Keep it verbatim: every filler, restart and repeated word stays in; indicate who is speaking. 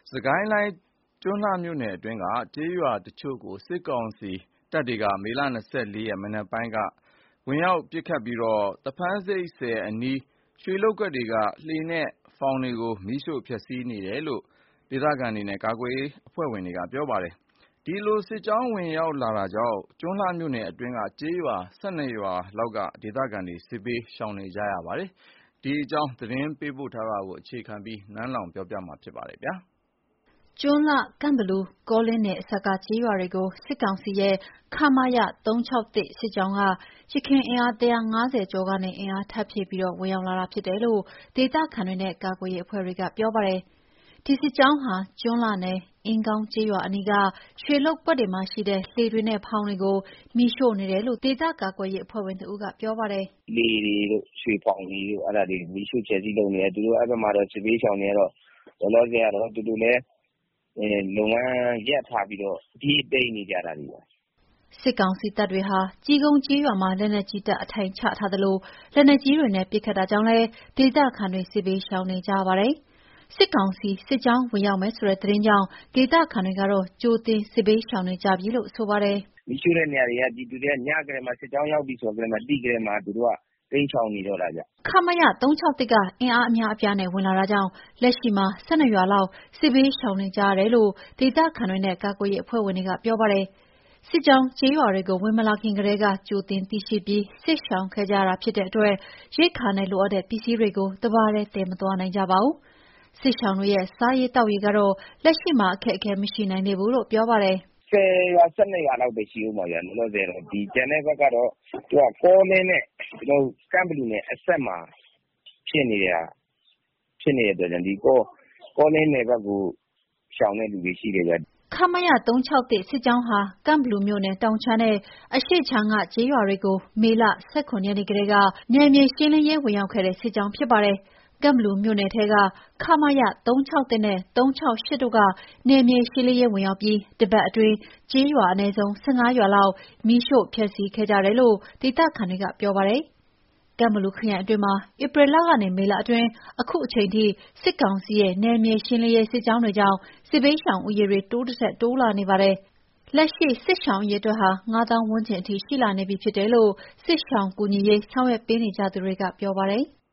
Speaker 1: စကိုင်းတိုင်းကျွန်းလှမြို့နယ်အတွင်းကကျေးရွာတချို့ကိုစစ်ကောင်စီတပ်တွေကမေလ ၂၄ ရက်မနက်ပိုင်းကဝင်ရောက်ပစ်ခတ်ပြီးသဖန်းဆိပ်ဆည်အနီးရွှေလုပ်ကွက်တွေကလှေနဲ့ဖောင်တွေကိုမီးရှို့ဖျက်ဆီးနေတယ်လို့ဒေသခံတွေနဲ့ကာကွယ်ရေးအဖွဲ့ဝင်တွေကပြောပါတယ်။ ဒီလိုစစ်ကြောင်းဝင်ရောက်လာတာကြောင့်ကျွန်းလှမြို့နယ်အတွင်းကကျေးရွာ ၁၂ ရွာလောက်ကဒေသခံတွေစစ်ဘေးရှောင်နေကြရပါတယ်။ ဒီအကြောင်းသတင်းပေးပို့ထားတာကိုအခြေခံပြီးနန်းလောင်ဝ်ကတင်ပြထားပါတယ်။
Speaker 2: ကျွန်းလှ၊ ကန့်ဘလူ ကောလင်းနယ်အစပ်ကကျေးရွာတွေကိုစစ်ကောင်စီရဲ့ခမရ ၃၆၁ စစ်ကြောင်းကယခင်အင်အား ၁၅၀ ကျော်ကနေအင်အားထပ်ဖြည့်ပြီးဝင်ရောက်လာတာဖြစ်တယ်လို့ဒေသခံတွေနဲ့ကာကွယ်ရေးအဖွဲ့တွေကပြောပါတယ်။ ဒီစစ်ကြောင်းဟာကျွန်းလှနယ်အင်းကောင်းကျေးရွာအနီးကရွှေလုပ်ကွက်တွေမှာရှိတဲ့လှေတွေနဲ့ဖောင်တွေကိုမီးရှို့နေတယ်လို့ဒေသကာကွယ်ရေးအဖွဲ့ဝင်တဦးကပြောပါတယ်
Speaker 3: ။ "လှေတွေတို့ရွှေဖောင်တွေတို့အဲ့ဒါတွေမီးရှို့ဖျက်ဆီးလုပ်နေတယ်။ သူတို့အဲ့ဘက်မှာတော့စစ်ဘေးရှောင်တွေကတော့လောလောဆယ်ကတော့သူတို့လည်းလုပ်ငန်းရပ်ထားပြီးတော့ပြေးတိမ်းနေကြတာတွေပါ။
Speaker 2: " စစ်ကောင်စီတပ်တွေဟာကြီးကုန်းကျေးရွာမှာလက်နက်ကြီးတပ်အထိုင်ချထားသလိုလက်နက်ကြီးတွေနဲ့ပစ်ခတ်တာကြောင့်လည်းဒေသခံတွေစစ်ဘေးရှောင်နေကြရပါတယ်။ စစ်ကောင်စီစစ်ကြောင်းဝင်ရောက်မယ်ဆိုတဲ့သတင်းကြောင့်ဒေသခံတွေကတော့ကြိုတင်စစ်ဘေးရှောင်နေကြပြီလို့ဆိုပါတယ်
Speaker 3: ။ "မီးရှို့တဲ့နေရာတွေကပြည်သူတွေကညကတည်းကစစ်ကြောင်းရောက်ပြီဆိုကတည်းကသိကတည်းကသူတို့ကတိမ်းရှောင်နေတော့တာဗျ။
Speaker 2: " ခမရ ၃၆၁ ကအင်အားအများအပြားနဲ့ဝင်လာတာကြောင့်လက်ရှိမှာ ၁၂ ရွာလောက်စစ်ဘေးရှောင်နေကြရတယ်လို့ဒေသခံတွေနဲ့ကာကွယ်ရေးအဖွဲ့ဝင်တွေကပြောပါတယ်။ စစ်ကြောင်းကျေးရွာတွေကိုဝင်မလာခင်ကတည်းကကြိုတင်သိရှိပြီးစစ်ရှောင်ခဲ့ကြတာဖြစ်တဲ့အတွက်ရိက္ခာနဲ့လိုအပ်တဲ့ပစ္စည်းတွေကိုတပါတည်းသယ်မသွားနိုင်ကြပါဘူး။ စစ်ရှောင်တွေရဲ့စားရေးသောက်ရေးကတော့လက်ရှိမှာအခက်အခဲမရှိနိုင်သေးဘူးလို့ပြောပါတယ်။
Speaker 3: "၁၀ ရွာ ၁၂ ရွာလောက်ပဲရှိဦးမှာဗျလောလောဆယ်တော့ဒီကျန်တဲ့ဘက်ကတော့ကောလင်းနဲ့ကန့်ဘလူနဲ့အစပ်မှာဖြစ်နေတာဖြစ်နေတဲ့အတွက်ကြောင့်ဒီကောကောလင်းနယ်ဘက်ကိုရှောင်တဲ့လူတွေရှိတယ်ဗျ။
Speaker 2: " ခမရ ၃၆၁ စစ်ကြောင်းဟာကန့်ဘလူမြို့နယ်တောင်ခြမ်းနဲ့အရှေ့ခြမ်းကကျေးရွာတွေကို မေလ ၁၇ ရက်နေ့ကတည်းကနယ်မြေရှင်းလင်းရေးဝင်ရောက်ခဲ့တဲ့စစ်ကြောင်းဖြစ်ပါတယ်။ ကန့်ဘလူမြို့နယ်ထဲက ခမရ ၃၆၁ နဲ့ ၃၆၈ တို့ကနယ်မြေရှင်းလင်းရေးဝင်ရောက်ပြီးတပတ်အတွင်းကျေးရွာအနည်းဆုံး ၁၅ ရွာလောက်မီးရှို့ဖျက်ဆီးခဲ့ကြတယ်လို့ဒေသခံတွေကပြောပါတယ်။ ကန့်ဘလူခရိုင်အတွင်းမှာဧပြီလကနေမေလအတွင်းအခုအချိန်ထိစစ်ကောင်စီရဲ့နယ်မြေရှင်းလင်းရေးစစ်ကြောင်းတွေကြောင့်စစ်ဘေးရှောင်ဦးရေတွေတိုးသထက်တိုးလာနေပါတယ်။ လက်ရှိစစ်ရှောင်အရေအတွက်ဟာ ၅ သောင်းဝန်းကျင်အထိရှိလာနေပြီဖြစ်တယ်လို့စစ်ရှောင်ကူညီရေးဆောင်ရွက်ပေးနေကြသူတွေကပြောပါတယ်။